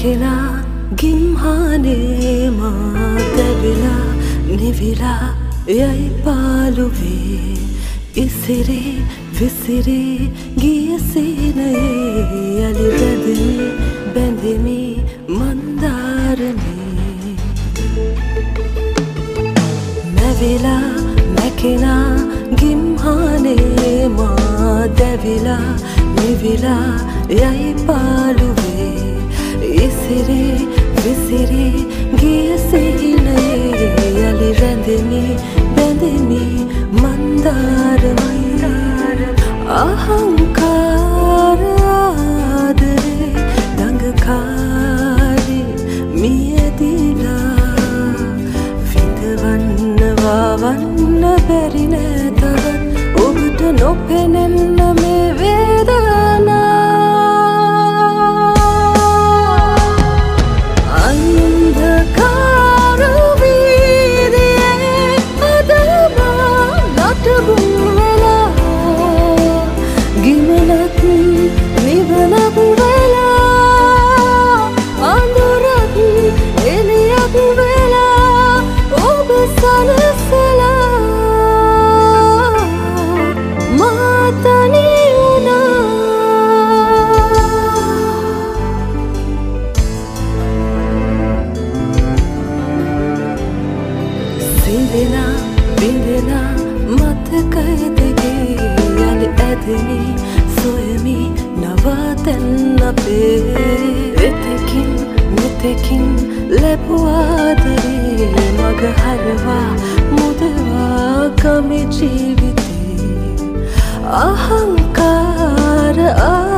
මැකෙනා ගිම්හානේ මා දැවිලා නිවිලා යයි පාළුවේ ඉසිරේ විසිරේ ගිය සීනයේ යලි රැඳෙමි බැඳෙමි මන්දාරමේ මැවිලා මැකෙනා ගිම්හානේ මා දැවිලා නිවිලා යයි පාළුවේ ඉසිරේ විසිරේ ගිය සීනයේ යලි රැඳෙමි බැඳෙමි මන්දාරමයි අහංකාර ආදරේ දඟකාරේ මියදිලා විඳවන්න වවන්න බැරි නෑ තවත් ඔබට නොපෙනෙන්න මේ වේදනා බිඳෙනා මතකයදගේ යලි ඇදෙමි සොයමි නවාතැන් අපේ එතෙකින් මෙතෙකින් ලැබුවාදරේ මග හරවා මුදවා ගමි ජීවිතේ අහංකාර